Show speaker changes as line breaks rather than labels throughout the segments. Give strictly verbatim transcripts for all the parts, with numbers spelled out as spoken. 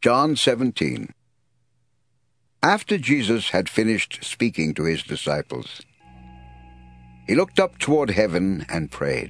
John seventeen. After Jesus had finished speaking to his disciples, he looked up toward heaven and prayed,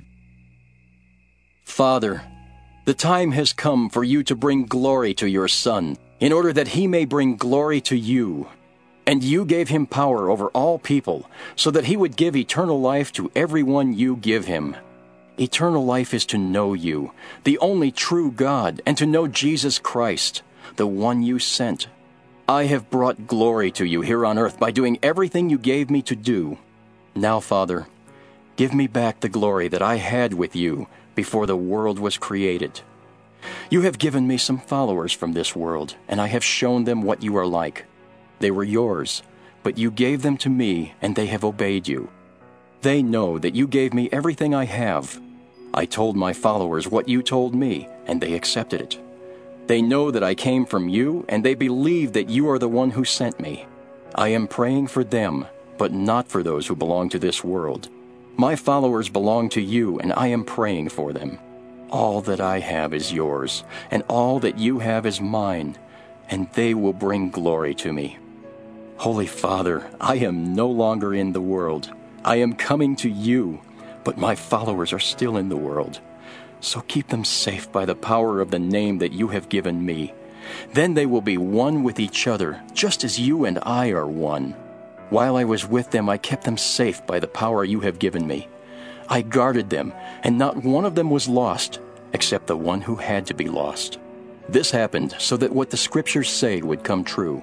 Father, the time has come for you to bring glory to your Son, in order that he may bring glory to you. And you gave him power over all people, so that he would give eternal life to everyone you give him. Eternal life is to know you, the only true God, and to know Jesus Christ, the one you sent. I have brought glory to you here on earth by doing everything you gave me to do. Now, Father, give me back the glory that I had with you before the world was created. You have given me some followers from this world, and I have shown them what you are like. They were yours, but you gave them to me, and they have obeyed you. They know that you gave me everything I have. I told my followers what you told me, and they accepted it. They know that I came from you, and they believe that you are the one who sent me. I am praying for them, but not for those who belong to this world. My followers belong to you, and I am praying for them. All that I have is yours, and all that you have is mine, and they will bring glory to me. Holy Father, I am no longer in the world. I am coming to you, but my followers are still in the world. So keep them safe by the power of the name that you have given me. Then they will be one with each other, just as you and I are one. While I was with them, I kept them safe by the power you have given me. I guarded them, and not one of them was lost, except the one who had to be lost. This happened so that what the Scriptures say would come true.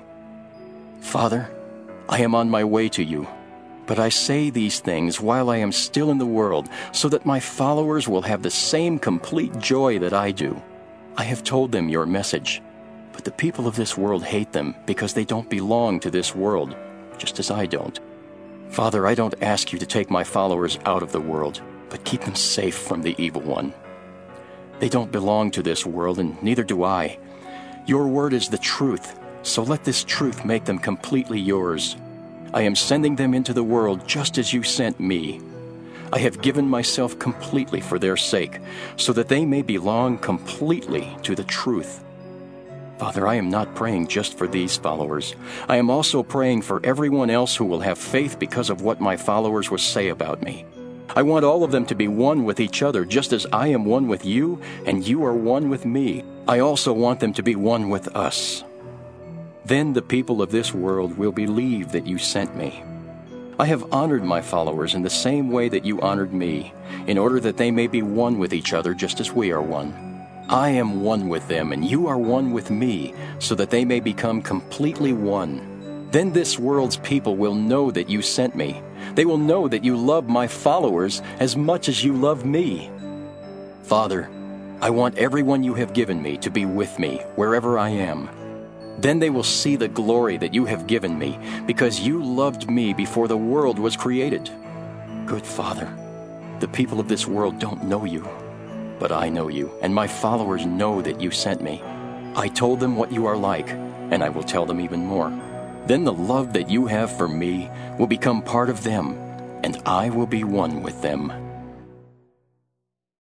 Father, I am on my way to you, but I say these things while I am still in the world, so that my followers will have the same complete joy that I do. I have told them your message, but the people of this world hate them because they don't belong to this world, just as I don't. Father, I don't ask you to take my followers out of the world, but keep them safe from the evil one. They don't belong to this world, and neither do I. Your word is the truth, so let this truth make them completely yours. I am sending them into the world just as you sent me. I have given myself completely for their sake, so that they may belong completely to the truth. Father, I am not praying just for these followers. I am also praying for everyone else who will have faith because of what my followers will say about me. I want all of them to be one with each other, just as I am one with you, and you are one with me. I also want them to be one with us. Then the people of this world will believe that you sent me. I have honored my followers in the same way that you honored me, in order that they may be one with each other just as we are one. I am one with them, and you are one with me, so that they may become completely one. Then this world's people will know that you sent me. They will know that you love my followers as much as you love me. Father, I want everyone you have given me to be with me wherever I am. Then they will see the glory that you have given me, because you loved me before the world was created. Good Father, the people of this world don't know you, but I know you, and my followers know that you sent me. I told them what you are like, and I will tell them even more. Then the love that you have for me will become part of them, and I will be one with them.